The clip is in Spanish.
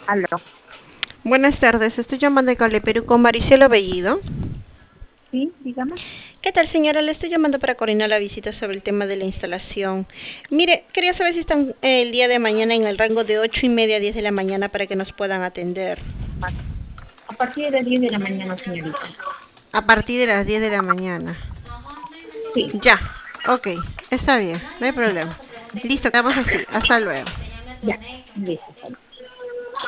Aló. Buenas tardes, estoy llamando de Cable Perú con Maricelo Bellido. Sí, dígame. ¿Qué tal, señora? Le estoy llamando para coordinar la visita sobre el tema de la instalación. Mire, quería saber si están el día de mañana en el rango de 8:30 a 10 de la mañana para que nos puedan atender. A partir de las 10 de la mañana, señorita. A partir de las 10 de la mañana. Sí, Ya, ok, está bien, no hay problema. Listo, quedamos así. Hasta luego. ya, listo.